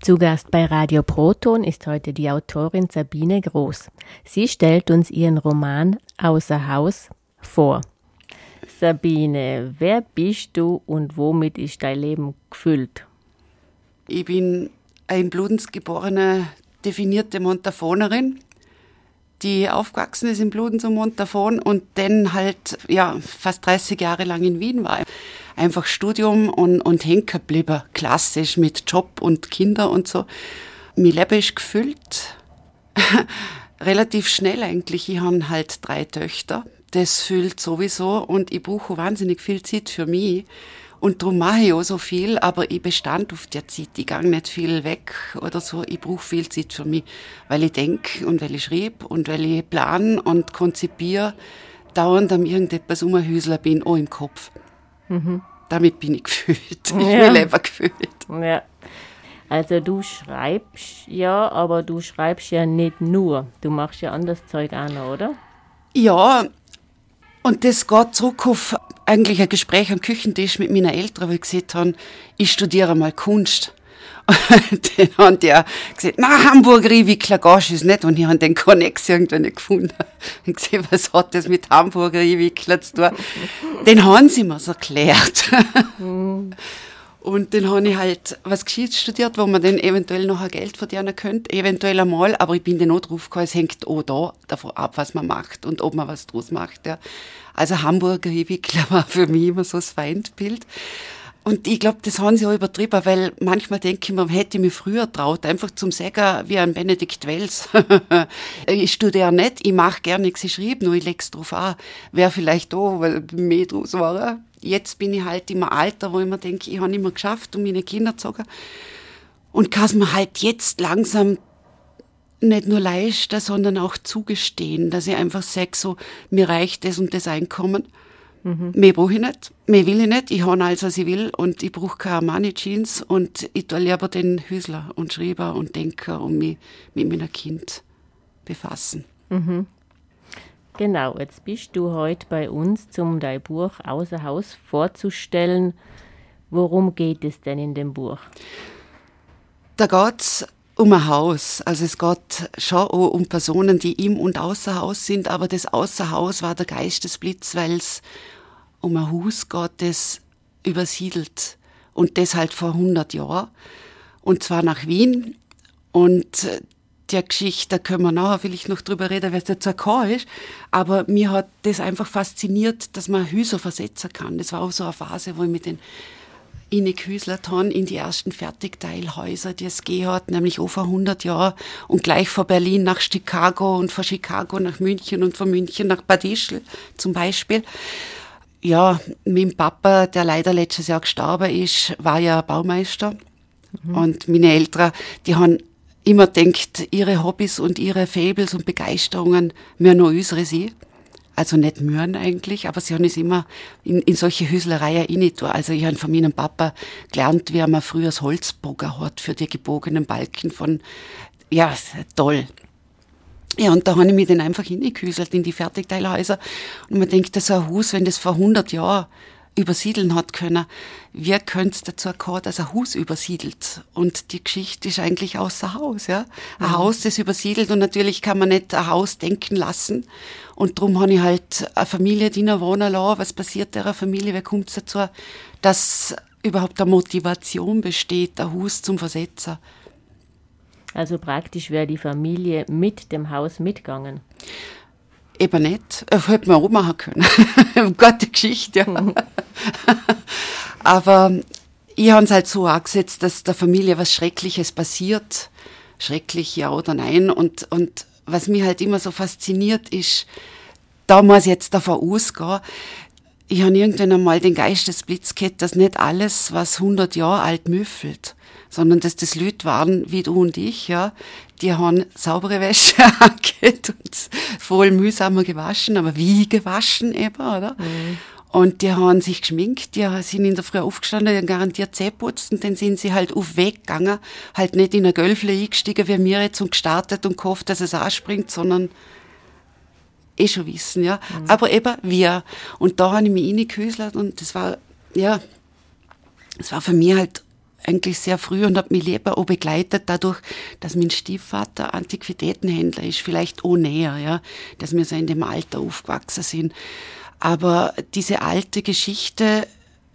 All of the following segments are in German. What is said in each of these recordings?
Zu Gast bei Radio Proton ist heute die Autorin Sabine Groß. Sie stellt uns ihren Roman Außer Haus vor. Sabine, wer bist du und womit ist dein Leben gefüllt? Ich bin eine in Bludenz geborene, definierte Montafonerin, die aufgewachsen ist in Bludenz und Montafon und dann halt fast 30 Jahre lang in Wien war. Einfach Studium und hängen geblieben, klassisch mit Job und Kinder und so. Mein Leben ist gefüllt, relativ schnell eigentlich. Ich habe halt 3 Töchter, das füllt sowieso und ich brauche wahnsinnig viel Zeit für mich. Und darum mache ich auch so viel, aber ich bestand auf der Zeit. Ich gehe nicht viel weg oder so. Ich brauche viel Zeit für mich, weil ich denke und weil ich schreibe und weil ich plane und konzipiere, dauernd am irgendetwas umhüsler bin, auch im Kopf. Mhm. Damit bin ich gefüllt. Ich bin lieber gefüllt. Ja. Also du schreibst ja, aber du schreibst ja nicht nur. Du machst ja anderes Zeug auch noch, oder? Ja, und das geht zurück auf eigentlich ein Gespräch am Küchentisch mit meinen Eltern, wo ich gesagt habe, ich studiere mal Kunst. Und dann haben die gesagt, na, Hamburger Einwickler gehst du nicht. Und ich habe den Konnex irgendwie nicht gefunden. Ich habe gesagt, was hat das mit Hamburger Einwickler zu tun? Den haben sie mir so erklärt. Und dann habe ich halt was Gescheites studiert, wo man dann eventuell noch ein Geld verdienen könnte. Eventuell einmal, aber ich bin dann auch drauf gekommen, es hängt auch da davon ab, was man macht und ob man was draus macht. Ja. Also Hamburger Einwickler war für mich immer so das Feindbild. Und ich glaube, das haben sie auch übertrieben, weil manchmal denke ich mir, hätte ich mich früher traut, einfach zum Sagen wie ein Benedikt Wells. Ich studiere nicht, ich mache gerne nichts, ich schreibe, nur ich lege es drauf an. Wäre vielleicht auch, weil mehr draus war. Jetzt bin ich halt im Alter, wo ich mir denke, ich habe nicht mehr geschafft, um meine Kinder zu sagen. Und kann es mir halt jetzt langsam nicht nur leisten, sondern auch zugestehen, dass ich einfach sage, so, mir reicht das und das Einkommen. Mehr brauche ich nicht, mehr will ich nicht. Ich habe alles, was ich will und ich brauche keine Armani-Jeans und ich tue lieber den Hüsler und Schreiber und Denker und mich mit meinem Kind befassen. Mhm. Genau, jetzt bist du heute bei uns, um dein Buch Außer Haus vorzustellen. Worum geht es denn in dem Buch? Da geht es um ein Haus. Also es geht schon auch um Personen, die im und außer Haus sind, aber das Außer Haus war der Geistesblitz, weil es um ein Haus geht, das übersiedelt. Und das halt vor 100 Jahren. Und zwar nach Wien. Und der Geschichte, da können wir nachher vielleicht noch drüber reden, weil es dazu gekommen ist. Aber mir hat das einfach fasziniert, dass man Häuser versetzen kann. Das war auch so eine Phase, wo ich mit den reingehüselt habe in die ersten Fertigteilhäuser, die es gegeben hat, nämlich auch vor 100 Jahren. Und gleich von Berlin nach Chicago und von Chicago nach München und von München nach Bad Ischl zum Beispiel. Ja, mein Papa, der leider letztes Jahr gestorben ist, war ja Baumeister. Und meine Eltern, die haben immer gedacht, ihre Hobbys und ihre Fables und Begeisterungen müssen nur unsere sein. Also nicht mühen eigentlich, aber sie haben es immer in solche Hüslereien reingetan. Also ich habe von meinem Papa gelernt, wie man früher das Holzbogen hat für die gebogenen Balken von, ja, toll. Ja, und da habe ich mich dann einfach hineingehüselt in die Fertigteilhäuser. Und man denkt, so ein Haus, wenn das vor 100 Jahren übersiedeln hat können, wie könnte es dazu kommen, dass ein Haus übersiedelt? Und die Geschichte ist eigentlich außer Haus, ja. Ein Haus, das übersiedelt und natürlich kann man nicht ein Haus denken lassen. Und darum habe ich halt eine Familie drinnen wohnen lassen. Was passiert der Familie? Wie kommt es dazu, dass überhaupt eine Motivation besteht, ein Haus zum Versetzen? Also praktisch wäre die Familie mit dem Haus mitgegangen. Eben nicht. Hätte man auch machen können. Gute Geschichte, ja. Aber ich habe es halt so angesetzt, dass der Familie was Schreckliches passiert. Schrecklich, ja oder nein. Und was mich halt immer so fasziniert ist, da muss ich jetzt davon ausgehen, ich habe irgendwann einmal den Geistesblitz gehabt, dass nicht alles, was 100 Jahre alt müffelt, sondern dass das Leute waren, wie du und ich, ja, die haben saubere Wäsche angehabt und voll mühsamer gewaschen, aber wie gewaschen eben, oder? Mhm. Und die haben sich geschminkt, die sind in der Früh aufgestanden, die haben garantiert Zähne putzt und dann sind sie halt auf Weg gegangen, halt nicht in ein Gölfle eingestiegen wie mir jetzt und gestartet und gehofft, dass es anspringt, sondern schon wissen, ja. Mhm. Aber eben wir. Und da habe ich mich reingehüselt und das war, ja, es war für mich halt eigentlich sehr früh und hat mich lieber auch begleitet dadurch, dass mein Stiefvater Antiquitätenhändler ist, vielleicht auch näher, ja, dass wir so in dem Alter aufgewachsen sind. Aber diese alte Geschichte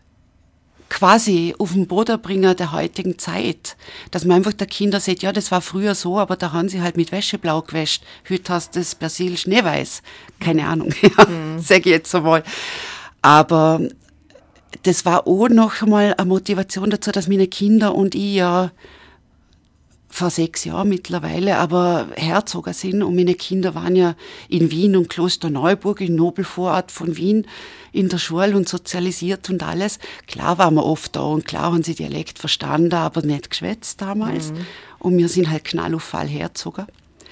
quasi auf den Boden bringen der heutigen Zeit, dass man einfach der Kinder sieht, ja, das war früher so, aber da haben sie halt mit Wäsche blau gewäscht. Heute hast du das Persil schneeweiß. Keine Ahnung, ja, sag ich jetzt einmal. Aber das war auch noch einmal eine Motivation dazu, dass meine Kinder und ich ja vor 6 Jahren mittlerweile aber herzogen sind und meine Kinder waren ja in Wien und Klosterneuburg, im Nobelvorort von Wien, in der Schule und sozialisiert und alles. Klar waren wir oft da und klar haben sie Dialekt verstanden, aber nicht geschwätzt damals. Und wir sind halt knallauffall herzogen.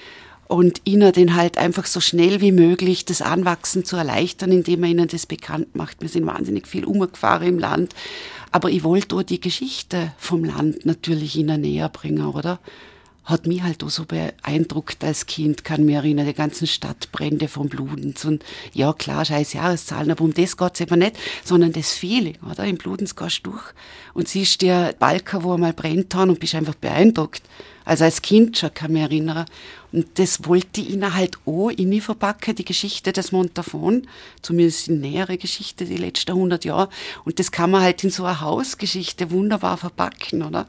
Und ihnen den halt einfach so schnell wie möglich das Anwachsen zu erleichtern, indem man ihnen das bekannt macht. Wir sind wahnsinnig viel umgefahren im Land. Aber ich wollte auch die Geschichte vom Land natürlich ihnen näher bringen, oder? Hat mich halt auch so beeindruckt als Kind, kann mich erinnern, die ganzen Stadtbrände von Bludenz. Und ja, klar, scheiß Jahreszahlen, aber um das geht's eben nicht, sondern das Feeling, oder? In Bludenz gehst du durch und siehst dir Balken, wo einmal brennt haben und bist einfach beeindruckt. Also als Kind schon kann ich mich erinnern. Und das wollte ich ihnen halt auch in die verpacken, die Geschichte des Montafon, zumindest die nähere Geschichte, die letzten 100 Jahre. Und das kann man halt in so einer Hausgeschichte wunderbar verpacken, oder?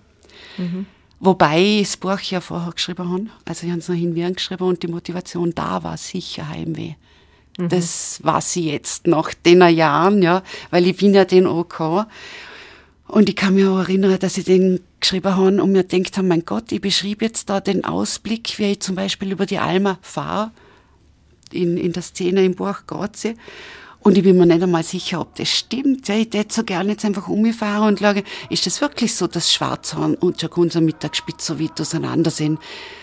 Wobei ich das Buch ja vorher geschrieben habe. Also ich habe es noch in Wien geschrieben und die Motivation da war sicher Heimweh. Das war sie jetzt nach den Jahren, ja, weil ich bin ja den auch gehabt. Und ich kann mich auch erinnern, dass ich den geschrieben habe und mir gedacht habe, mein Gott, ich beschrieb jetzt da den Ausblick, wie ich zum Beispiel über die Alma fahre, in der Szene im Buch Grazie. Und ich bin mir nicht einmal sicher, ob das stimmt. Ja, ich hätte so gerne jetzt einfach umgefahren und schaue, ist das wirklich so, dass Schwarzhorn und Jagunzer Mittagsspitz so weit auseinander sind?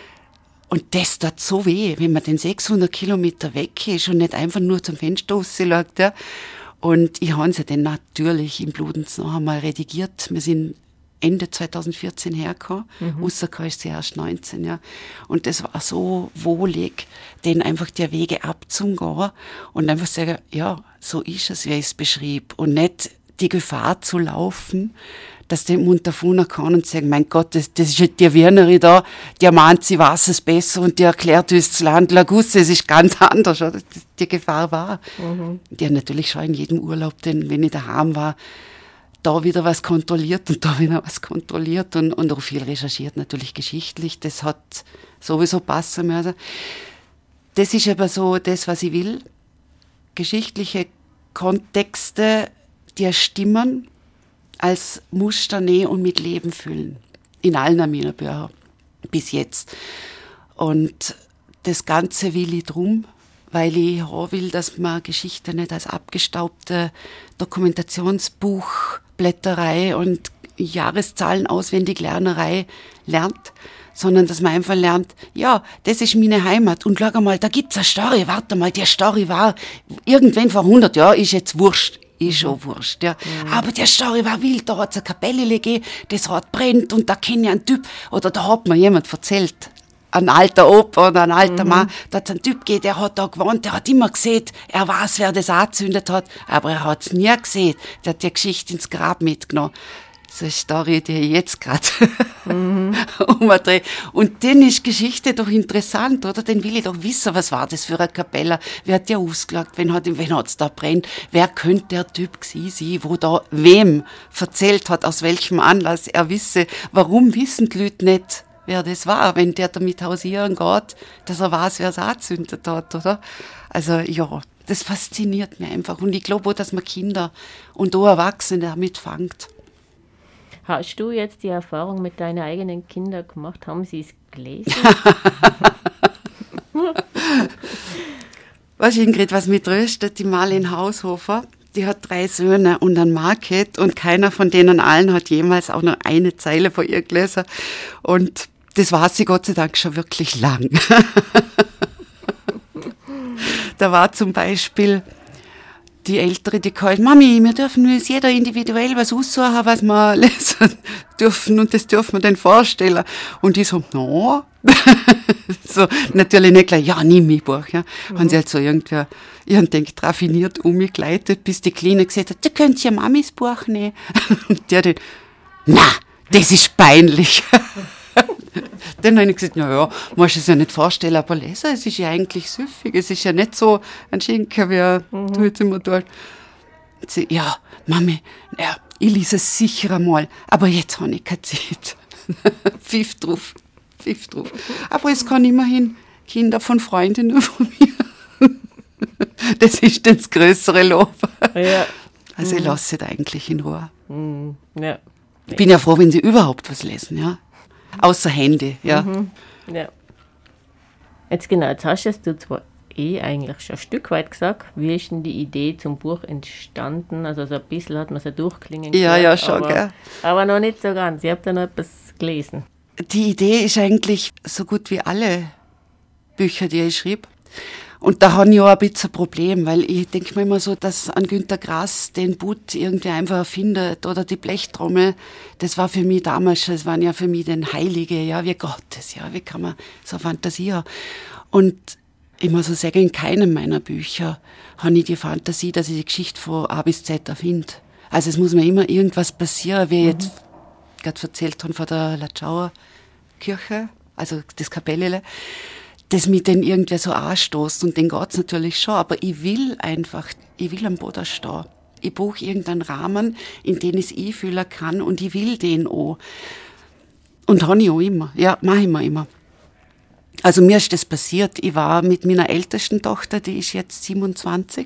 Und das tut so weh, wenn man den 600 Kilometer weg ist und nicht einfach nur zum Fenster rausschaut, ja. Und ich habe sie dann natürlich in Bludenz noch einmal redigiert. Wir sind Ende 2014 hergekommen. Rausgekommen ist sie erst 19, ja. Und das war so wohlig, denen einfach die Wege abzugehen und einfach sagen, ja, so ist es, wie ich es beschrieb. Und nicht die Gefahr zu laufen, dass der Montafon kann und sagen, mein Gott, das ist die Wienerin da, die meint, sie weiß es besser und die erklärt uns das Land Lagusse, es ist ganz anders, oder? Die Gefahr war. Die hat natürlich schon in jedem Urlaub, denn wenn ich daheim war, da wieder was kontrolliert und da wieder was kontrolliert und auch viel recherchiert, natürlich geschichtlich. Das hat sowieso passen müssen. Das ist aber so das, was ich will. Geschichtliche Kontexte, die stimmen, als Muster nehmen und mit Leben füllen. In allen meiner Bücher. Bis jetzt. Und das Ganze will ich drum, weil ich auch will, dass man Geschichte nicht als abgestaubte Dokumentationsbuchblätterei und Jahreszahlen auswendig Lernerei lernt, sondern dass man einfach lernt, ja, das ist meine Heimat und schau mal, da gibt's eine Story, warte mal, die Story war irgendwann vor 100 Jahren, ist jetzt wurscht. Ist schon wurscht, ja. Aber der Story war wild, da hat's eine Kapelle gegeben, das hat brennt und da kenne ich einen Typ, oder da hat mir jemand erzählt, ein alter Opa oder ein alter Mann, da hat's einen Typ gegeben, der hat da gewohnt, der hat immer gesehen, er weiß, wer das angezündet hat, aber er hat's nie gesehen, der hat die Geschichte ins Grab mitgenommen. So eine Story, die ich jetzt gerade umdrehe. Und dann ist Geschichte doch interessant, oder? Dann will ich doch wissen, was war das für eine Kapelle? Wer hat die ausgelagt? Wen hat's da brennt? Wer könnte der Typ gewesen sein, wo da wem erzählt hat, aus welchem Anlass er wisse? Warum wissen die Leute nicht, wer das war, wenn der damit hausieren geht, dass er weiß, wer es angezündet hat, oder? Also, ja, das fasziniert mich einfach. Und ich glaube auch, dass man Kinder und auch Erwachsene damit fängt. Hast du jetzt die Erfahrung mit deinen eigenen Kindern gemacht? Haben sie es gelesen? Weißt du, Ingrid, was mich tröstet? Die Marlene Haushofer, die hat 3 Söhne und ein Market und keiner von denen allen hat jemals auch nur eine Zeile von ihr gelesen. Und das war sie Gott sei Dank schon wirklich lang. Da war zum Beispiel die Ältere, die gesagt, Mami, wir dürfen uns jeder individuell was aussuchen, was wir lesen dürfen und das dürfen wir dann vorstellen. Und ich so, no. So, natürlich nicht gleich, ja, nimm mein Buch. Ja. Haben sie halt so irgendwie, ich habe gedacht, raffiniert umgegleitet, bis die Kleine gesagt hat, du könntest ja Mamis Buch nehmen. Und der dann, na, Das ist peinlich. Dann habe ich gesagt, naja, musst du es ja nicht vorstellen, aber lesen, es ist ja eigentlich süffig. Es ist ja nicht so ein Schinken, wie du jetzt immer tust. Sie, ja, Mami, ja, ich lese es sicher einmal, aber jetzt habe ich keine Zeit. Pfiff drauf. Aber es kann immerhin Kinder von Freundinnen von mir. Das ist das größere Lob. Ja. Also ich lasse es eigentlich in Ruhe. Ja. Ich bin ja froh, wenn sie überhaupt was lesen, ja. Außer Handy, ja. Ja. Jetzt hast du zwar eigentlich schon ein Stück weit gesagt. Wie ist denn die Idee zum Buch entstanden? Also so ein bisschen hat man es ja durchklingen gehört, ja, schon, gell. Aber noch nicht so ganz. Ich habe da noch etwas gelesen. Die Idee ist eigentlich so gut wie alle Bücher, die ich schrieb. Und da habe ich auch ein bisschen ein Problem, weil ich denke mir immer so, dass an Günter Grass den Butt irgendwie einfach erfindet oder die Blechtrommel, das war für mich damals, das waren ja für mich den Heilige, ja, wie Gottes, ja, wie kann man so Fantasie haben. Und ich muss so sagen, in keinem meiner Bücher habe ich die Fantasie, dass ich die Geschichte von A bis Z erfinde. Also es muss mir immer irgendwas passieren, wie ich jetzt gerade erzählt habe von der Latschauer Kirche, also das Kapellele, das mich dann irgendwie so anstoßt und den geht's natürlich schon, aber ich will am Boden stehen. Ich brauche irgendeinen Rahmen, in den ich es einfühlen kann und ich will den auch. Und habe ich auch immer. Ja, mache ich mir immer. Also mir ist das passiert. Ich war mit meiner ältesten Tochter, die ist jetzt 27,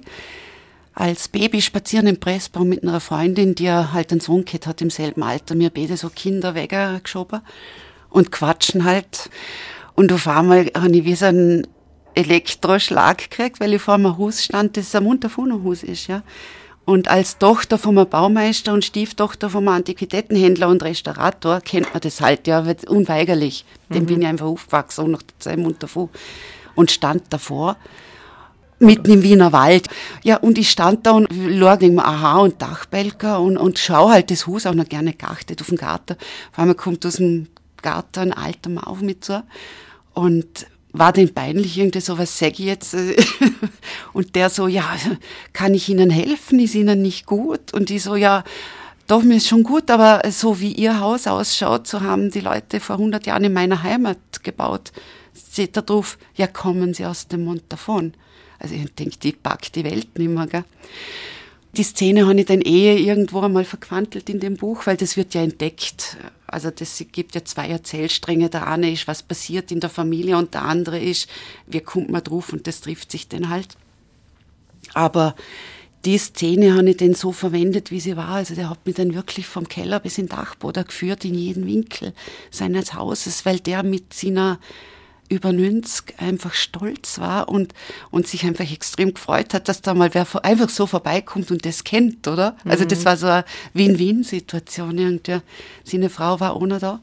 als Baby spazieren im Pressbaum mit einer Freundin, die halt einen Sohn gehabt hat im selben Alter. Wir beide so Kinder weggeschoben und quatschen halt. Und auf einmal habe ich wie so einen Elektroschlag gekriegt, weil ich vor einem Haus stand, das ein Montafoner-Haus ist, ja. Und als Tochter von einem Baumeister und Stieftochter von einem Antiquitätenhändler und Restaurator kennt man das halt, ja, unweigerlich. Dem bin ich einfach aufgewachsen, nach der Zeit Montafon. Und stand davor, mitten im Wiener Wald. Ja, und ich stand da und schaue, denke mir, aha, und Dachbälker und schaue halt das Haus auch noch gerne geachtet auf den Garten. Auf einmal kommt aus dem Garten ein alter Mann auf mich zu und war denn peinlich irgendwie so, was sag ich jetzt? Und der so, ja, kann ich Ihnen helfen? Ist Ihnen nicht gut? Und ich so, ja, doch, mir ist schon gut, aber so wie Ihr Haus ausschaut, so haben die Leute vor 100 Jahren in meiner Heimat gebaut. Steht da drauf, ja, kommen Sie aus dem Montafon. Also ich denke, die packt die Welt nicht mehr, gell? Die Szene habe ich dann irgendwo einmal verquantelt in dem Buch, weil das wird ja entdeckt. Also das gibt ja 2 Erzählstränge. Der eine ist, was passiert in der Familie und der andere ist, wie kommt man drauf und das trifft sich dann halt. Aber die Szene habe ich dann so verwendet, wie sie war. Also der hat mich dann wirklich vom Keller bis in den Dachboden geführt, in jeden Winkel seines Hauses, weil der mit seiner über 90 einfach stolz war und sich einfach extrem gefreut hat, dass da mal wer einfach so vorbeikommt und das kennt, oder? Also das war so eine Win-Win-Situation irgendwie. Seine Frau war ohne da.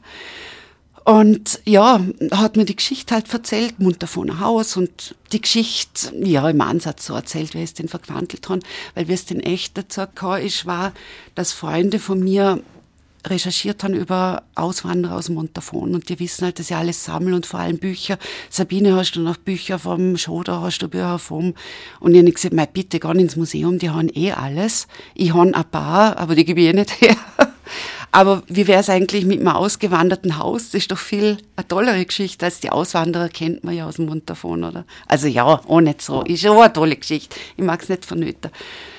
Und ja, hat mir die Geschichte halt erzählt, Montafoner Haus und die Geschichte, ja, im Ansatz so erzählt, wie ich es denn verquantelt habe, weil wie es denn echt dazu gekommen ist, war, dass Freunde von mir recherchiert haben über Auswanderer aus Montafon und die wissen halt, dass ich alles sammle und vor allem Bücher. Sabine, hast du noch Bücher vom Schoder, hast du Bücher vom? Und ich habe gesagt, mei, bitte, geh ins Museum, die haben alles. Ich habe ein paar, aber die gebe ich nicht her. Aber wie wäre es eigentlich mit einem ausgewanderten Haus? Das ist doch viel eine tollere Geschichte, als die Auswanderer kennt man ja aus dem Montafon, oder? Also ja, auch nicht so. Ist auch eine tolle Geschichte. Ich mag es nicht vernöten.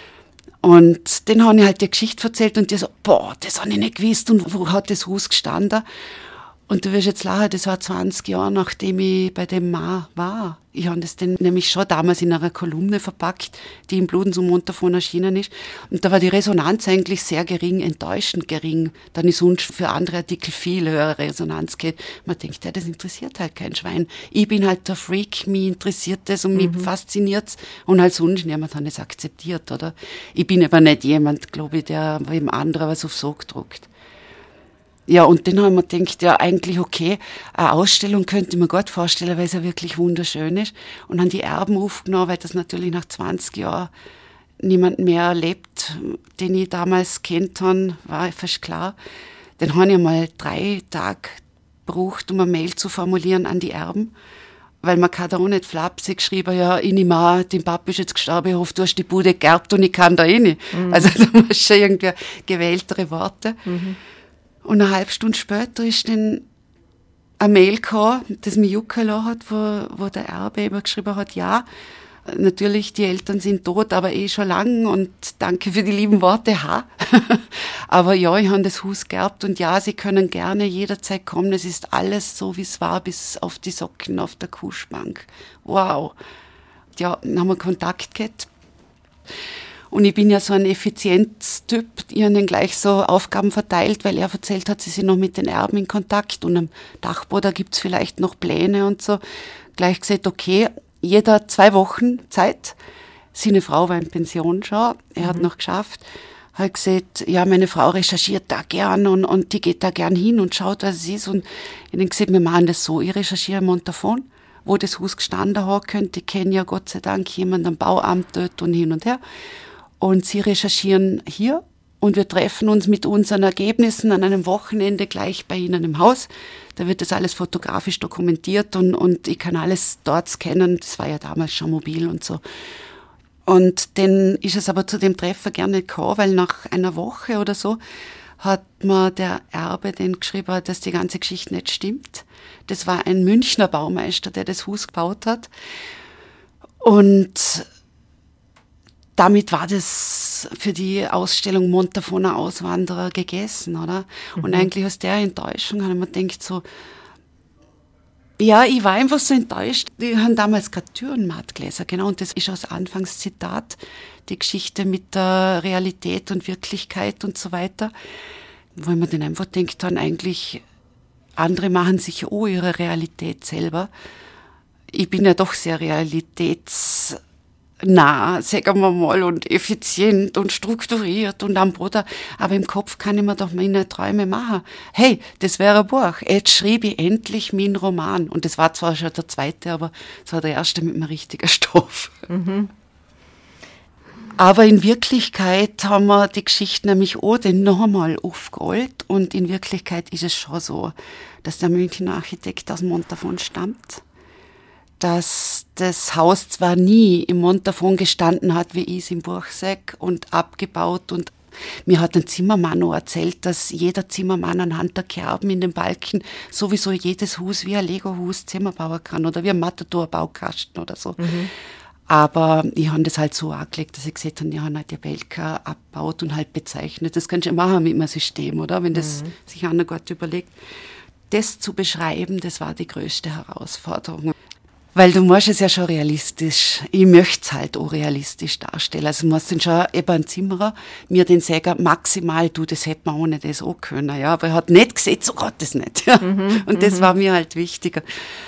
Und den habe ich halt die Geschichte erzählt und die so, boah, das habe ich nicht gewusst und wo hat das Haus gestanden? Und du wirst jetzt lachen, das war 20 Jahre, nachdem ich bei dem Mann war. Ich habe das dann nämlich schon damals in einer Kolumne verpackt, die im Bluden zum Montafon erschienen ist. Und da war die Resonanz eigentlich sehr gering, enttäuschend gering. Dann ist sonst für andere Artikel viel höhere Resonanz geht. Man denkt, ja, das interessiert halt kein Schwein. Ich bin halt der Freak, mich interessiert das und mich fasziniert's. Und halt sonst niemand hat es akzeptiert, oder? Ich bin aber nicht jemand, glaube ich, der dem anderen was aufs Auge druckt. Ja, und dann haben wir gedacht, ja, eigentlich okay, eine Ausstellung könnte ich mir gut vorstellen, weil es ja wirklich wunderschön ist. Und haben die Erben aufgenommen, weil das natürlich nach 20 Jahren niemand mehr lebt, den ich damals kennt habe, war fast klar. Dann habe ich mal 3 Tage gebraucht, um eine Mail zu formulieren an die Erben. Weil man kann da auch nicht flapsig geschrieben, ja, ich nehme an, dein Papa ist jetzt gestorben, ich hoffe, du hast die Bude geerbt und ich kann da rein. Also da musst du schon irgendwie gewähltere Worte. Und eine halbe Stunde später ist dann eine Mail gekommen, das mich jucken lassen hat, wo der Erbe eben geschrieben hat, ja, natürlich, die Eltern sind tot, aber schon lang und danke für die lieben Worte, ha. Aber ja, ich habe das Haus geerbt und ja, Sie können gerne jederzeit kommen. Es ist alles so, wie es war, bis auf die Socken auf der Kuschbank. Wow. Ja, dann haben wir Kontakt gehabt. Und ich bin ja so ein Effizienztyp. Ich habe dann gleich so Aufgaben verteilt, weil er erzählt hat, sie sind noch mit den Erben in Kontakt und am Dachboden gibt es vielleicht noch Pläne und so. Gleich gesagt, okay, jeder 2 Wochen Zeit. Seine Frau war in Pension schon, er hat noch geschafft. Hat gesagt, ja, meine Frau recherchiert da gern und die geht da gern hin und schaut, was es ist. Und ich habe gesagt, wir machen das so, ich recherchiere in Montafon, wo das Haus gestanden hat, könnte. Ich kenne ja Gott sei Dank jemanden am Bauamt dort und hin und her. Und sie recherchieren hier und wir treffen uns mit unseren Ergebnissen an einem Wochenende gleich bei Ihnen im Haus. Da wird das alles fotografisch dokumentiert und ich kann alles dort scannen. Das war ja damals schon mobil und so. Und dann ist es aber zu dem Treffer gerne nicht gekommen, weil nach einer Woche oder so hat mir der Erbe dann geschrieben, dass die ganze Geschichte nicht stimmt. Das war ein Münchner Baumeister, der das Haus gebaut hat. Und damit war das für die Ausstellung Montafoner Auswanderer gegessen, oder? Und eigentlich aus der Enttäuschung habe ich mir gedacht so, ja, ich war einfach so enttäuscht. Die haben damals gerade Türenmattgläser, genau, und das ist aus Anfangszitat, die Geschichte mit der Realität und Wirklichkeit und so weiter, wo ich mir dann einfach gedacht habe, eigentlich, andere machen sich auch ihre Realität selber. Ich bin ja doch sehr realitätsnah, sagen wir mal, und effizient und strukturiert und am Bruder. Aber im Kopf kann ich mir doch meine Träume machen. Hey, das wäre ein Buch. Jetzt schrieb ich endlich meinen Roman. Und das war zwar schon der zweite, aber es war der erste mit einem richtigen Stoff. Mhm. Aber in Wirklichkeit haben wir die Geschichte nämlich auch dann noch einmal aufgerollt. Und in Wirklichkeit ist es schon so, dass der Münchner Architekt aus Montafon stammt. Dass das Haus zwar nie im Montafon gestanden hat, wie ich es im Buch sage, und abgebaut. Und mir hat ein Zimmermann noch erzählt, dass jeder Zimmermann anhand der Kerben in den Balken sowieso jedes Haus wie ein Lego-Haus zusammenbauen kann oder wie ein Matador-Baukasten oder so. Mhm. Aber ich habe das halt so angelegt, dass ich gesagt habe, ich habe halt die Belka abgebaut und halt bezeichnet. Das kannst du machen mit einem System, oder? Wenn das sich einer gut überlegt. Das zu beschreiben, das war die größte Herausforderung. Weil du musst es ja schon realistisch, ich möchte es halt auch realistisch darstellen. Also du musst dann schon eben ein Zimmerer mir den sagen, maximal, du, das hätte man ohne das auch können. Ja, aber er hat nicht gesehen, so Gott, das nicht. Ja. Und das war mir halt wichtiger.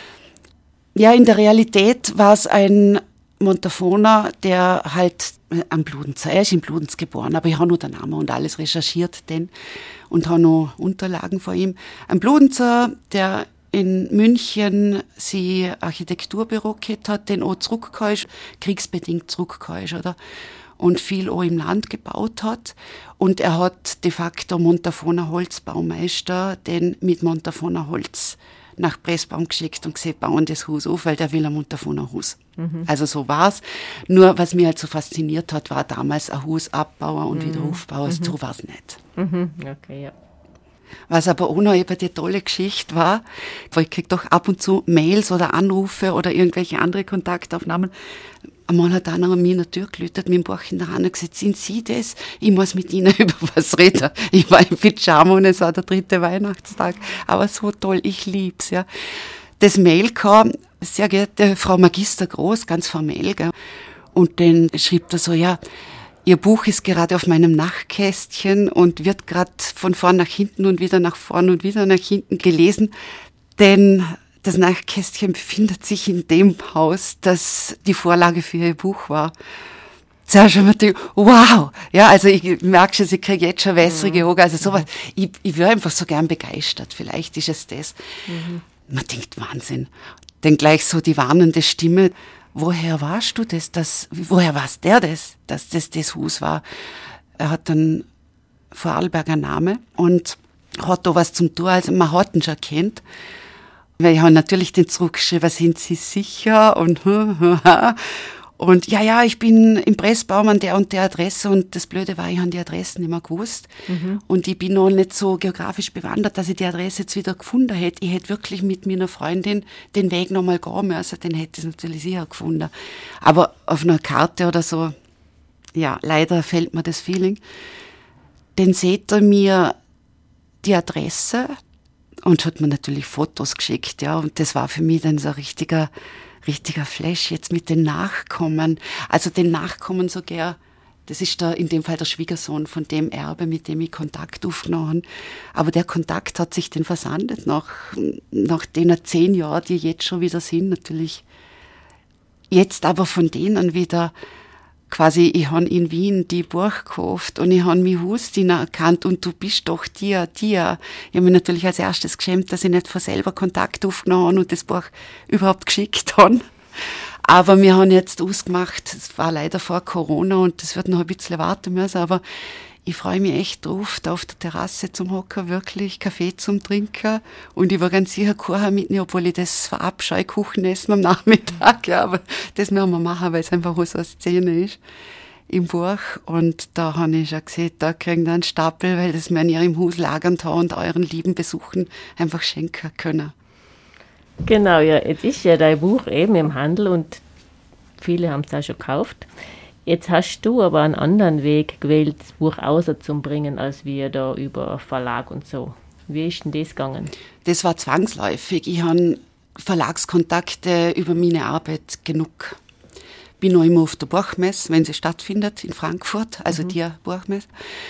Ja, in der Realität war es ein Montafoner, der halt am Bludenz, er ist in Bludenz geboren, aber ich habe noch den Namen und alles recherchiert denn und habe noch Unterlagen von ihm. Ein Bludenzer, der in München sie Architekturbüro gehabt hat, den auch zurückgekommen ist, kriegsbedingt zurückgekommen ist, oder? Und viel auch im Land gebaut hat. Und er hat de facto Montafoner Holzbaumeister, den mit Montafoner Holz nach Pressbaum geschickt und gesagt, bauen das Haus auf, weil der will ein Montafoner Haus. Mhm. Also so war's. Nur, was mich halt so fasziniert hat, war damals ein Haus abbauen und wieder aufbauen. Also so war's nicht. Mhm. Okay, ja. Was aber auch noch eben die tolle Geschichte war, weil ich kriege doch ab und zu Mails oder Anrufe oder irgendwelche andere Kontaktaufnahmen. Einmal hat einer an mir in der Tür geläutet, mit dem Buch in der Hand und gesagt, sind Sie das? Ich muss mit Ihnen über was reden. Ich war im Pyjama und es war der 3. Weihnachtstag. Aber so toll, ich lieb's, ja. Das Mail kam, sehr geehrte Frau Magister Groß, ganz formell, gell. Und dann schrieb er so, ja, Ihr Buch ist gerade auf meinem Nachtkästchen und wird gerade von vorn nach hinten und wieder nach vorn und wieder nach hinten gelesen, denn das Nachtkästchen befindet sich in dem Haus, das die Vorlage für Ihr Buch war. Zuerst schon mal gedacht, wow, ja, also ich merke schon, ich kriege jetzt schon wässrige Augen, also sowas. Ich wäre einfach so gern begeistert, vielleicht ist es das. Man denkt, Wahnsinn. Dann gleich so die warnende Stimme, woher warst du das? Woher warst der das, dass das Haus war? Er hat einen Vorarlberger Name und hat da was zum tun, also man hat ihn schon kennt. Weil ich habe natürlich den zurückgeschrieben, sind Sie sicher? Und Und ja, ich bin im Pressbaum an der und der Adresse und das Blöde war, ich habe die Adresse nicht mehr gewusst. Und ich bin noch nicht so geografisch bewandert, dass ich die Adresse jetzt wieder gefunden hätte. Ich hätte wirklich mit meiner Freundin den Weg nochmal gehen müssen, den hätte ich natürlich sicher gefunden. Aber auf einer Karte oder so, ja, leider fehlt mir das Feeling. Dann seht ihr mir die Adresse und hat mir natürlich Fotos geschickt, ja, und das war für mich dann so ein richtiger Flash jetzt mit den Nachkommen. Also den Nachkommen sogar, das ist in dem Fall der Schwiegersohn von dem Erbe, mit dem ich Kontakt aufgenommen habe. Aber der Kontakt hat sich dann versandet nach den 10 Jahren, die jetzt schon wieder sind, natürlich. Jetzt aber von denen wieder quasi, ich habe in Wien die Buch gekauft und ich habe mich Hustina erkannt und du bist doch dir. Ich habe mich natürlich als erstes geschämt, dass ich nicht von selber Kontakt aufgenommen habe und das Buch überhaupt geschickt habe. Aber wir haben jetzt ausgemacht, es war leider vor Corona und das wird noch ein bisschen warten müssen, aber ich freue mich echt drauf, da auf der Terrasse zum Hocker, wirklich Kaffee zum Trinken. Und ich war ganz sicher Kuchen mitnehmen, obwohl ich das verabscheue, Kuchen essen am Nachmittag. Ja, aber das müssen wir machen, weil es einfach so eine Szene ist im Buch. Und da habe ich schon gesehen, da kriegen wir einen Stapel, weil das wir in ihrem Haus lagern haben und euren lieben Besuchen einfach schenken können. Genau, ja, jetzt ist ja dein Buch eben im Handel und viele haben es auch schon gekauft. Jetzt hast du aber einen anderen Weg gewählt, das Buch rauszubringen, als wir da über Verlag und so. Wie ist denn das gegangen? Das war zwangsläufig. Ich habe Verlagskontakte über meine Arbeit genug. Bin noch immer auf der Buchmesse, wenn sie stattfindet, in Frankfurt, also die Buchmesse.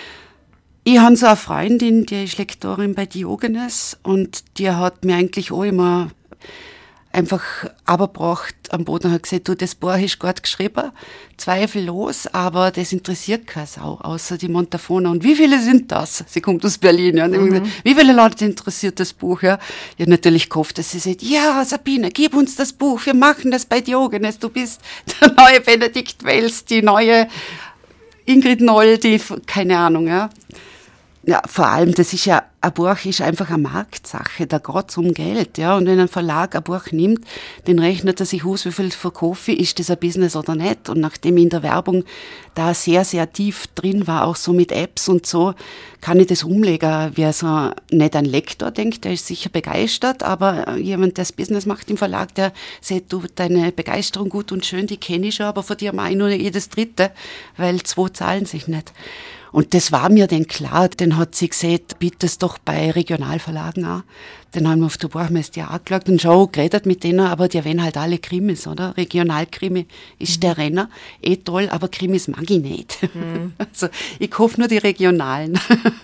Ich habe so eine Freundin, die ist Lektorin bei Diogenes und die hat mir eigentlich auch immer einfach abgebracht am Boden und hat gesagt, du, das Buch ist gut geschrieben, zweifellos, aber das interessiert keine Sau, außer die Montafona. Und wie viele sind das? Sie kommt aus Berlin, ja. Und ich gesagt, wie viele Leute interessiert das Buch, ja? Ich habe natürlich gehofft, dass sie sagt, ja, Sabine, gib uns das Buch, wir machen das bei Diogenes, du bist der neue Benedikt Wells, die neue Ingrid Noll, die, keine Ahnung, ja. Ja, vor allem, das ist ja, ein Buch ist einfach eine Marktsache, da geht's um Geld, ja. Und wenn ein Verlag ein Buch nimmt, dann rechnet er sich aus, wie viel verkaufe ich, ist das ein Business oder nicht. Und nachdem ich in der Werbung da sehr, sehr tief drin war, auch so mit Apps und so, kann ich das umlegen, wer so nicht ein Lektor denkt, der ist sicher begeistert, aber jemand, der das Business macht im Verlag, der sagt, du, deine Begeisterung gut und schön, die kenne ich schon, aber von dir mache ich nur jedes Dritte, weil 2 zahlen sich nicht. Und das war mir dann klar. Dann hat sie gesagt, bitte es doch bei Regionalverlagen an. Dann haben wir auf der Buchmesse die angeschaut und schon geredet mit denen, aber die erwähnen halt alle Krimis, oder? Regionalkrimi ist der Renner. Toll, aber Krimis mag ich nicht. Also ich kaufe nur die regionalen.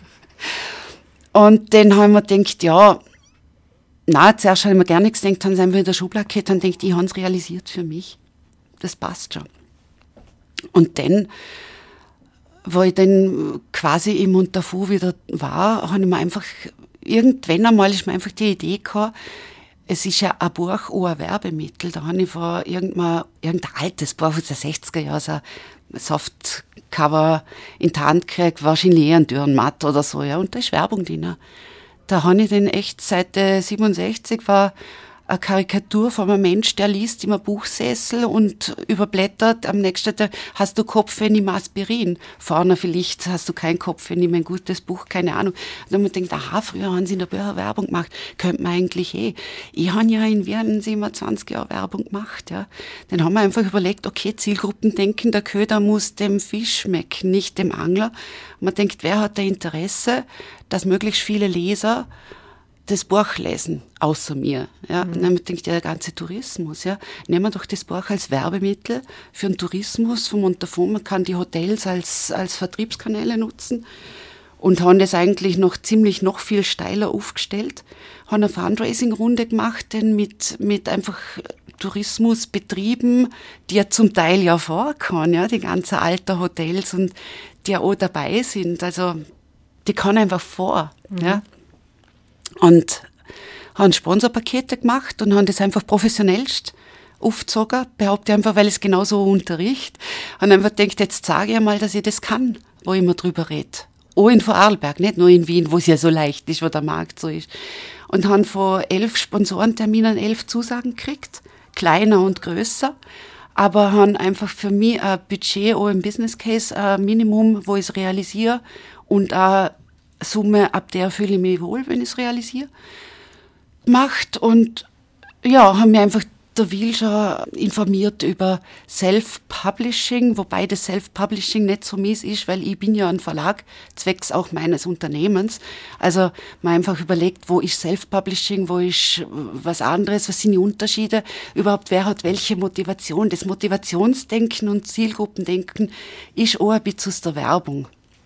Und dann haben wir gedacht, ja, zuerst habe ich mir gar nichts gedacht, haben sie einfach in der Schublade gehabt und gedacht, ich habe es realisiert für mich. Das passt schon. Und dann, wo ich dann quasi im Montafu wieder war, habe ich mir einfach, irgendwann einmal ist mir einfach die Idee gekommen, es ist ja ein Buch auch ein Werbemittel. Da habe ich von irgendein altes Buch aus den 60er Jahren, so ein Softcover in die Hand gekriegt, wahrscheinlich eher ein Dürrenmatt oder so, ja, und da ist Werbung drin. Da habe ich dann echt, Seite 67 war eine Karikatur von einem Mensch, der liest im Buchsessel und überblättert. Am nächsten Tag hast du Kopfweh, nimm Aspirin. Vorne vielleicht hast du keinen Kopfweh, nimm ein gutes Buch, keine Ahnung. Und dann haben wir gedacht, früher haben sie in der Bücher Werbung gemacht. Könnte man eigentlich Ich habe ja in Wien 27 Jahre Werbung gemacht, ja. Dann haben wir einfach überlegt, okay, Zielgruppendenken, der Köder muss dem Fisch schmecken, nicht dem Angler. Und man denkt, wer hat da Interesse, dass möglichst viele Leser das Buch lesen, außer mir. Ja. Und dann denkt der ganze Tourismus. Ja. Nehmen wir doch das Buch als Werbemittel für den Tourismus vom Montafon. Man kann die Hotels als Vertriebskanäle nutzen und haben das eigentlich noch viel steiler aufgestellt. Haben eine Fundraising-Runde gemacht, denn mit einfach Tourismusbetrieben, die ja zum Teil ja vorkommen, ja, die ganzen alten Hotels und die ja auch dabei sind. Also die kann einfach vor. Ja. Und haben Sponsorpakete gemacht und haben das einfach professionellst aufgezogen, behaupte ich einfach, weil es genauso unterricht. Und einfach denkt, jetzt sage ich einmal, dass ich das kann, wo ich immer drüber rede. Auch in Vorarlberg, nicht nur in Wien, wo es ja so leicht ist, wo der Markt so ist. Und haben von 11 Sponsorenterminen 11 Zusagen gekriegt, kleiner und größer. aber haben einfach für mich ein Budget auch im Business Case, ein Minimum, wo ich es realisiere und eine Summe, ab der fühle ich mich wohl, wenn ich es realisiere, gemacht. Und ja, haben mir einfach der Wil schon informiert über Self-Publishing, wobei das Self-Publishing nicht so mies ist, weil ich bin ja ein Verlag, zwecks auch meines Unternehmens. Also man einfach überlegt, wo ist Self-Publishing, wo ist was anderes, was sind die Unterschiede, überhaupt wer hat welche Motivation. Das Motivationsdenken und Zielgruppendenken ist auch ein bisschen aus der Werbung.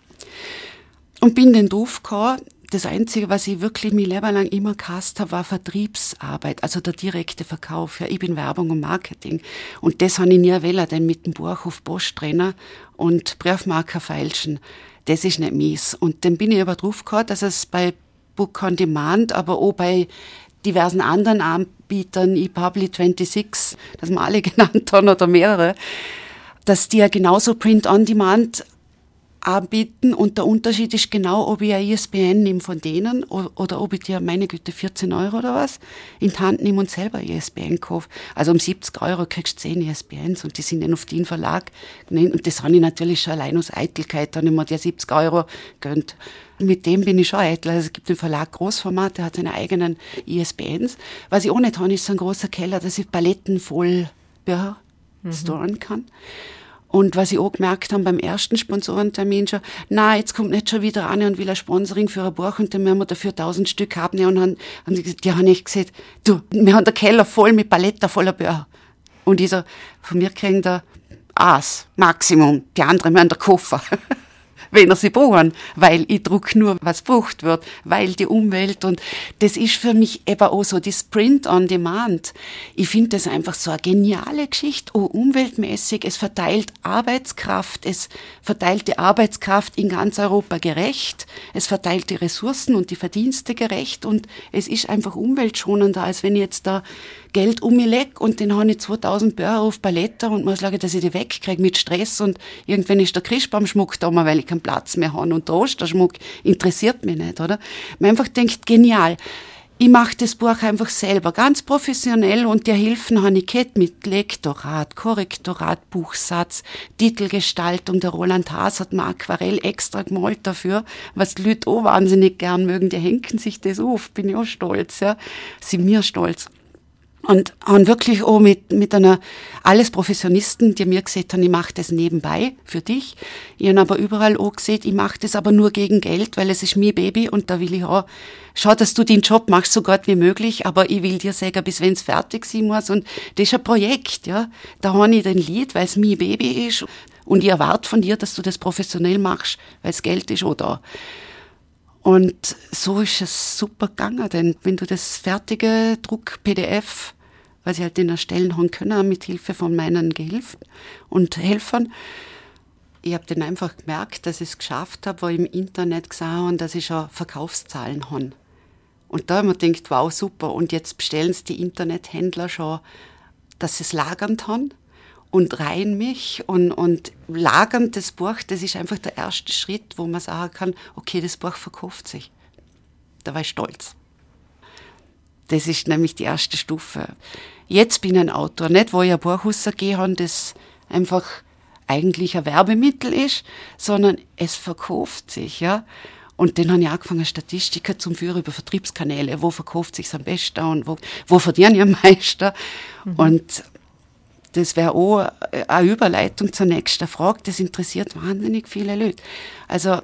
Und bin dann drauf gekommen, das Einzige, was ich wirklich mein Leben lang immer gehasst habe, war Vertriebsarbeit, also der direkte Verkauf. Ja, ich bin Werbung und Marketing. Und das habe ich nie wollen, denn mit dem Buch auf Post rennen und Briefmarker feilschen, das ist nicht mies. Und dann bin ich aber drauf gekommen, dass es bei Book on Demand, aber auch bei diversen anderen Anbietern, ePubli26, das wir alle genannt haben oder mehrere, dass die ja genauso Print on Demand anbieten und der Unterschied ist genau, ob ich ein ISBN nehme von denen oder ob ich dir, meine Güte, 14 € oder was, in die Hand nehme und selber ein ISBN kaufe. Also um 70 € kriegst du 10 ISBNs und die sind dann auf den Verlag. Und das habe ich natürlich schon allein aus Eitelkeit, dann habe ich mir die 70 € gönnt. Mit dem bin ich schon eitel. Also es gibt den Verlag Großformat, der hat seine eigenen ISBNs. Was ich auch nicht habe, ist so ein großer Keller, dass ich Paletten voll Bücher storen kann. Und was ich auch gemerkt habe beim ersten Sponsorentermin schon, jetzt kommt nicht schon wieder eine und will ein Sponsoring für ein Buch und dann werden wir dafür 1000 Stück haben. Und haben die haben echt gesagt, du, wir haben den Keller voll mit Paletten voller Bücher. Und ich so, von mir kriegen da Aas, Maximum, die anderen haben den Koffer. Wenn sie brauchen, weil ich druck nur, was gebraucht wird, weil die Umwelt und das ist für mich eben auch so, das Print on Demand. Ich finde das einfach so eine geniale Geschichte, auch umweltmäßig, es verteilt Arbeitskraft, es verteilt die Arbeitskraft in ganz Europa gerecht, es verteilt die Ressourcen und die Verdienste gerecht und es ist einfach umweltschonender, als wenn ich jetzt da Geld um mich lege und den habe ich 2000 Bücher auf Palette und muss schauen, dass ich die wegkriege mit Stress und irgendwann ist der Christbaumschmuck da, weil ich keinen Platz mehr habe und der Osterschmuck interessiert mich nicht, oder? Man einfach denkt, genial, ich mache das Buch einfach selber, ganz professionell und die Hilfen habe ich gehabt mit Lektorat, Korrektorat, Buchsatz, Titelgestaltung, der Roland Haas hat mir Aquarell extra gemalt dafür, was die Leute auch wahnsinnig gern mögen, die hängen sich das auf, bin ich auch stolz, ja, sind mir stolz. Und haben wirklich auch mit einer, alles Professionisten, die mir gesagt haben, ich mache das nebenbei für dich. Ich habe aber überall auch gesehen, ich mache das aber nur gegen Geld, weil es ist mein Baby und da will ich auch, schau, dass du den Job machst, so gut wie möglich, aber ich will dir sagen, bis wenn es fertig sein muss. Und das ist ein Projekt, ja. Da habe ich den Lied, weil es mein Baby ist und ich erwarte von dir, dass du das professionell machst, weil das Geld ist auch da. Und so ist es super gegangen, denn wenn du das fertige Druck-PDF, was ich halt den erstellen haben können, mit Hilfe von meinen Gehilfen und Helfern, ich habe dann einfach gemerkt, dass ich es geschafft habe, wo ich im Internet gesehen habe, dass ich schon Verkaufszahlen habe. Und da habe ich mir gedacht, wow, super, und jetzt bestellen es die Internethändler schon, dass sie es lagernd haben. Und reihen mich und lagern das Buch, das ist einfach der erste Schritt, wo man sagen kann, okay, das Buch verkauft sich. Da war ich stolz. Das ist nämlich die erste Stufe. Jetzt bin ich ein Autor, nicht wo ich ein Buch rausgehe habe, das einfach eigentlich ein Werbemittel ist, sondern es verkauft sich, ja. Und dann habe ich angefangen, Statistiken zu führen über Vertriebskanäle, wo verkauft sich am besten und wo verdiene ich am meisten. Und das wäre auch eine Überleitung zur nächsten Frage. Das interessiert wahnsinnig viele Leute. Also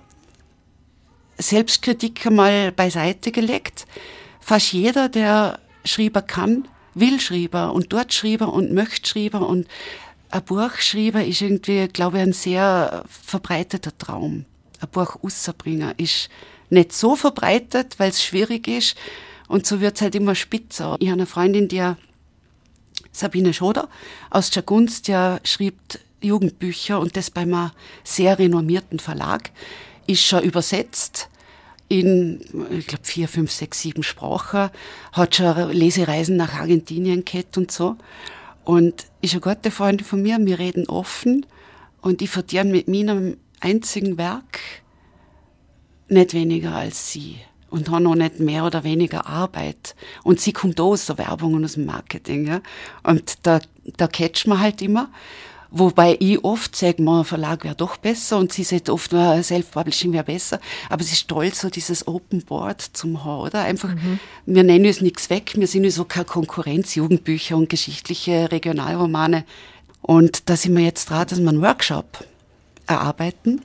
Selbstkritik einmal beiseite gelegt. Fast jeder, der schreiben kann, will schreiben und dort schreiben und möchte schreiben. Und ein Buch schreiben ist irgendwie, glaube ich, ein sehr verbreiteter Traum. Ein Buch rauszubringen ist nicht so verbreitet, weil es schwierig ist. Und so wird es halt immer spitzer. Ich habe eine Freundin, die Sabine Schoder aus Tschagunst, der schreibt Jugendbücher und das bei einem sehr renommierten Verlag, ist schon übersetzt in, ich glaube, 4, 5, 6, 7 Sprachen, hat schon Lesereisen nach Argentinien gehabt und so. Und ist eine gute Freundin von mir, wir reden offen und ich verdiene mit meinem einzigen Werk nicht weniger als sie. und habe noch nicht mehr oder weniger Arbeit. Und sie kommt aus der Werbung und aus dem Marketing. Ja? Und da catcht man halt immer. Wobei ich oft sage, ein Verlag wäre doch besser und sie sagt oft, Self-Publishing wäre besser. Aber es ist toll, so dieses Open Board zum haben, oder? Einfach, wir nennen uns nichts weg, wir sind so keine Konkurrenz, Jugendbücher und geschichtliche Regionalromane. Und da sind wir jetzt dran, dass wir einen Workshop erarbeiten,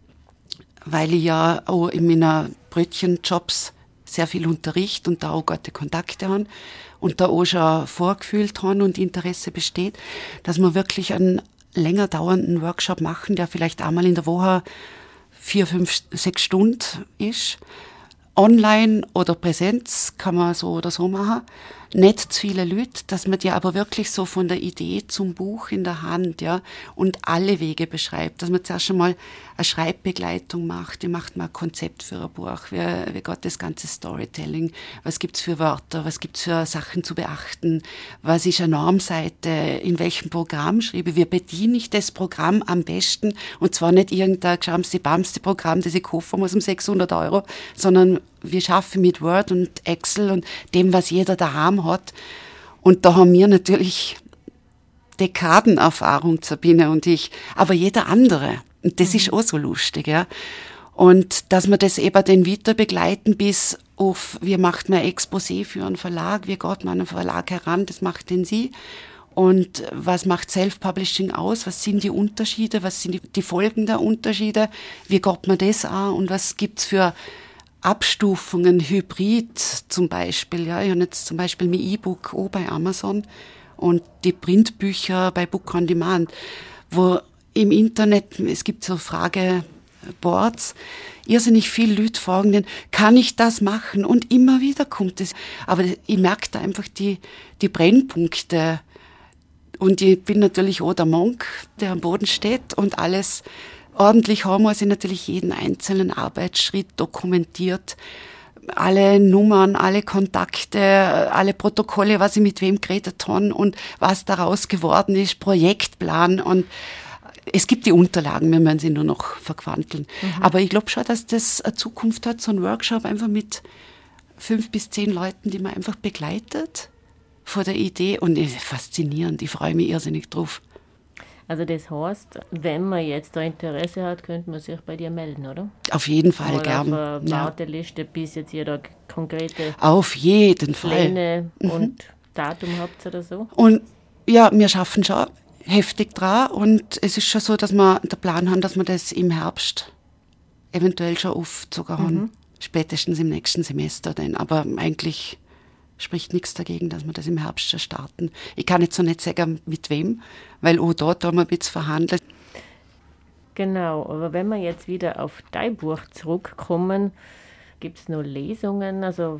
weil ich ja auch in meiner Brötchenjobs sehr viel unterrichte und da auch gute Kontakte habe und da auch schon vorgefühlt habe und Interesse besteht, dass wir wirklich einen länger dauernden Workshop machen, der vielleicht einmal in der Woche 4, 5, 6 Stunden ist. Online oder Präsenz kann man so oder so machen. Nicht zu viele Leute, dass man die aber wirklich so von der Idee zum Buch in der Hand, ja, und alle Wege beschreibt. Dass man zuerst einmal eine Schreibbegleitung macht, die macht man ein Konzept für ein Buch, wie geht das ganze Storytelling, was gibt's für Wörter, was gibt's für Sachen zu beachten, was ist eine Normseite, in welchem Programm schreibe ich, wie bediene ich das Programm am besten, und zwar nicht irgendein geschamste Programm, das ich kaufen muss um 600 €, sondern wir schaffen mit Word und Excel und dem, was jeder daheim hat. Und da haben wir natürlich Dekadenerfahrung, Sabine und ich, aber jeder andere. Und das ist auch so lustig, ja. Und dass wir das eben den weiter begleiten bis auf, wie macht man ein Exposé für einen Verlag, wie geht man an einen Verlag heran, das macht denn Sie. Und was macht Self-Publishing aus? Was sind die Unterschiede? Was sind die Folgen der Unterschiede? Wie geht man das an? Und was gibt's für Abstufungen, Hybrid zum Beispiel? Ja, ich habe jetzt zum Beispiel mein E-Book auch bei Amazon und die Printbücher bei Book on Demand, wo im Internet, es gibt so Frageboards, irrsinnig viele Leute fragen den, kann ich das machen? Und immer wieder kommt es. Aber ich merke da einfach die Brennpunkte. Und ich bin natürlich auch der Monk, der am Boden steht und alles ordentlich haben muss, ich natürlich jeden einzelnen Arbeitsschritt dokumentiert. Alle Nummern, alle Kontakte, alle Protokolle, was ich mit wem geredet habe und was daraus geworden ist, Projektplan, und es gibt die Unterlagen, wir müssen sie nur noch verquanteln. Aber ich glaube schon, dass das eine Zukunft hat, so ein Workshop einfach mit 5 bis 10 Leuten, die man einfach begleitet vor der Idee, und es ist faszinierend, ich freue mich irrsinnig drauf. Also das heißt, wenn man jetzt da Interesse hat, könnte man sich bei dir melden, oder? Auf jeden Fall, oder gern. auf eine Warteliste, bis jetzt ihr da konkrete auf jeden Pläne Fall. und Datum habt oder so? Und ja, wir schaffen schon heftig dran, und es ist schon so, dass wir den Plan haben, dass wir das im Herbst eventuell schon aufgezogen haben. Spätestens im nächsten Semester dann. Aber eigentlich spricht nichts dagegen, dass wir das im Herbst schon starten. Ich kann jetzt so nicht sagen, mit wem, weil auch dort haben wir ein bisschen verhandelt. Genau, aber wenn wir jetzt wieder auf dein Buch zurückkommen, gibt es noch Lesungen? Also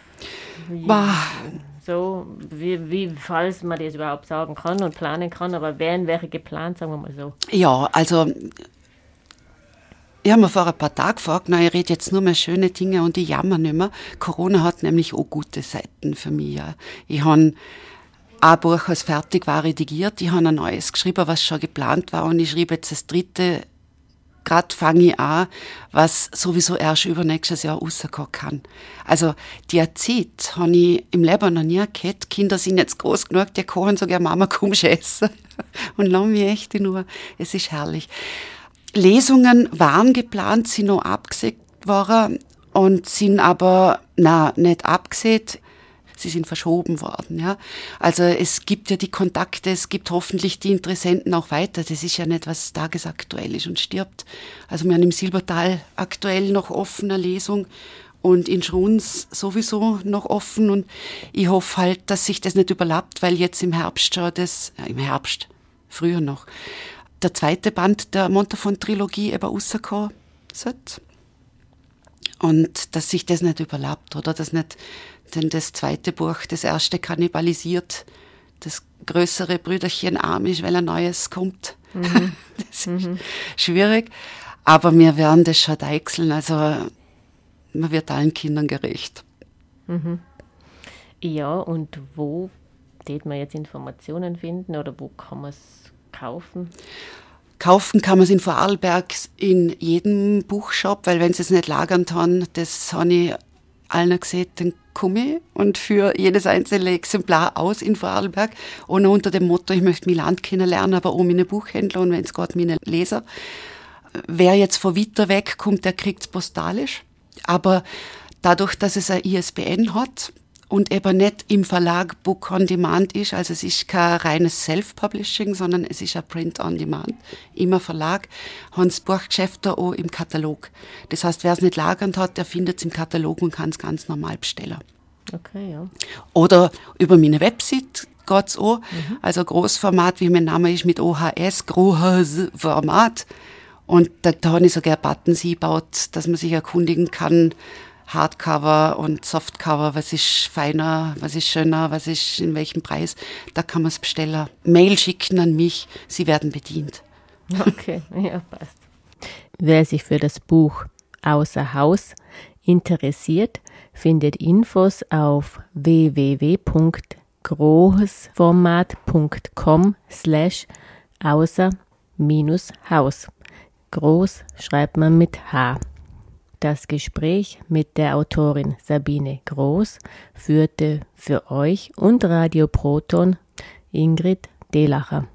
wie, falls man das überhaupt sagen kann und planen kann, aber wären welche geplant, sagen wir mal so? Ja, also ich habe mir vor ein paar Tagen gefragt, ich rede jetzt nur mehr schöne Dinge und ich jammer nicht mehr. Corona hat nämlich auch gute Seiten für mich. Ja. Ich habe ein Buch, das fertig war, redigiert. Ich habe ein neues geschrieben, was schon geplant war, und ich schreibe jetzt das 3. Gerade fange ich an, was sowieso erst übernächstes Jahr rauskommen kann. Also die Zeit habe ich im Leben noch nie gehabt. Kinder sind jetzt groß genug, die kochen so gerne, Mama, komm essen. Und lassen mich echt in Ruhe. Es ist herrlich. Lesungen waren geplant, sind noch abgesagt worden und sind aber, nicht abgesagt, sie sind verschoben worden. Ja. Also es gibt ja die Kontakte, es gibt hoffentlich die Interessenten auch weiter. Das ist ja nicht, was tagesaktuell ist und stirbt. Also wir haben im Silbertal aktuell noch offene Lesung und in Schruns sowieso noch offen, und ich hoffe halt, dass sich das nicht überlappt, weil jetzt im Herbst schon früher noch, der 2. Band der Montafon-Trilogie eben rausgekommen ist. Und dass sich das nicht überlappt, oder dass nicht denn das 2. Buch das 1. kannibalisiert, das größere Brüderchen arm ist, weil ein neues kommt. Das ist schwierig. Aber wir werden das schon deichseln, also man wird allen Kindern gerecht. Ja, und wo wird man jetzt Informationen finden oder wo kann man es kaufen? Kaufen kann man es in Vorarlberg in jedem Buchshop, weil wenn sie es nicht lagern haben, das habe ich allen gesagt, dann komme ich und führe jedes einzelne Exemplar aus in Vorarlberg. Und unter dem Motto, ich möchte mein Land kennenlernen, aber auch meine Buchhändler und wenn es geht, meine Leser. Wer jetzt von weiter weg kommt, der kriegt es postalisch. Aber dadurch, dass es ein ISBN hat und eben nicht im Verlag Book on Demand ist, also es ist kein reines Self-Publishing, sondern es ist ein Print on Demand, im Verlag, haben das Buchgeschäfte auch im Katalog. Das heißt, wer es nicht lagernd hat, der findet es im Katalog und kann es ganz normal bestellen. Okay, ja. Oder über meine Website geht's auch. Also Großformat, wie mein Name ist, mit OHS, großes Format. Und da habe ich sogar Buttons eingebaut, dass man sich erkundigen kann, Hardcover und Softcover, was ist feiner, was ist schöner, was ist in welchem Preis. Da kann man es bestellen. Mail schicken an mich, sie werden bedient. Okay, ja, passt. Wer sich für das Buch Außer Haus interessiert, findet Infos auf www.großformat.com/außer-haus. Groß schreibt man mit H. Das Gespräch mit der Autorin Sabine Groß führte für euch und Radio Proton Ingrid Delacher.